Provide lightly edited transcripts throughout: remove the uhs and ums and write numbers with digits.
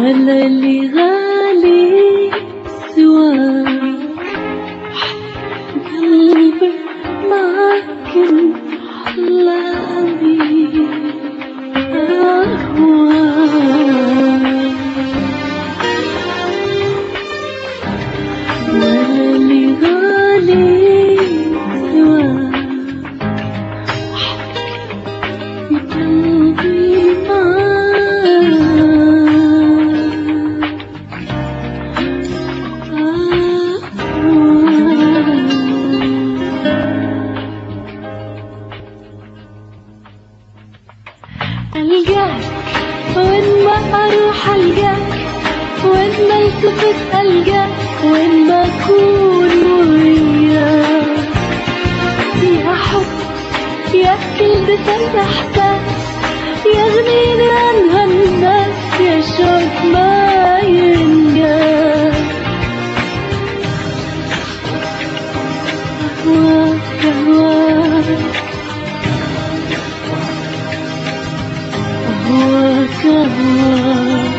ولا اللي غالي سواك قلبي معك أحلامي ولا اللي غالي سواك قلبي ألقاك وين ما أروح ألقاك، وين ما التفت ألقاك، وين ما أكون وياك. يا حب يا كلمة الإحساس يغنيني عن هالناس، يا شوق ما ينقاس. أهواك أهواك أهواك أهواك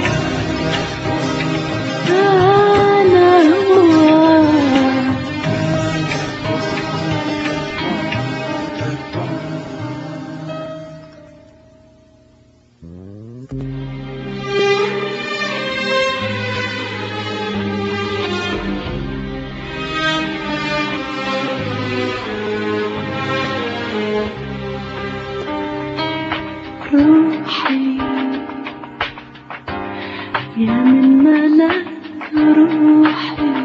أنا أهواك. روحي يا من ملك روحي،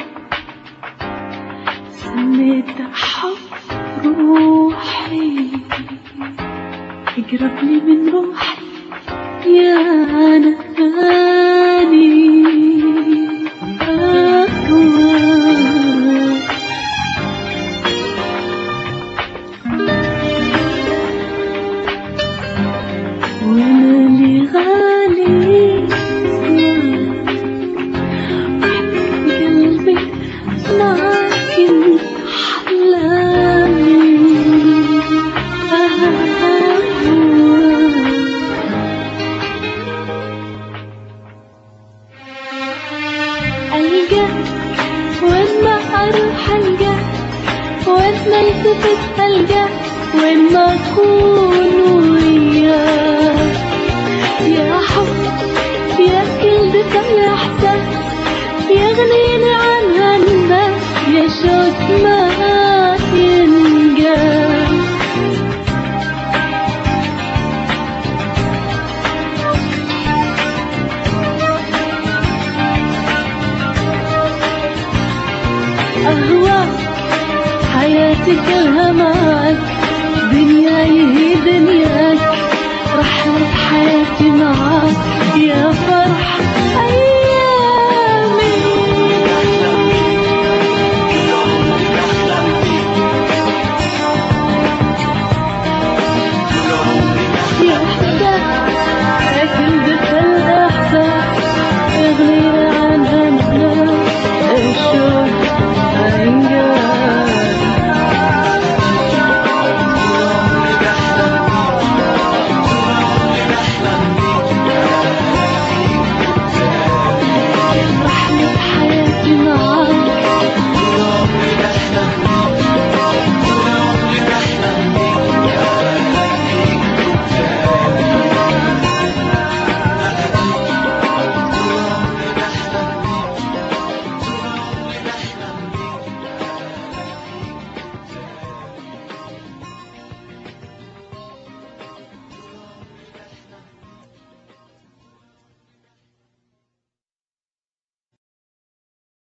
سميت حب روحي، اقرب لي من روحي يا نهاني. وانا اللي غالي قلبي معك أحلامي. ألقاك وين ما أروح ألقاك، وين ما التفت ألقاك، وين ما أكون وياك. يا حب يا كلمة الإحساس يغنيني عن هالناس، يا شوق ما ينقاس. أهواك حياتي كلها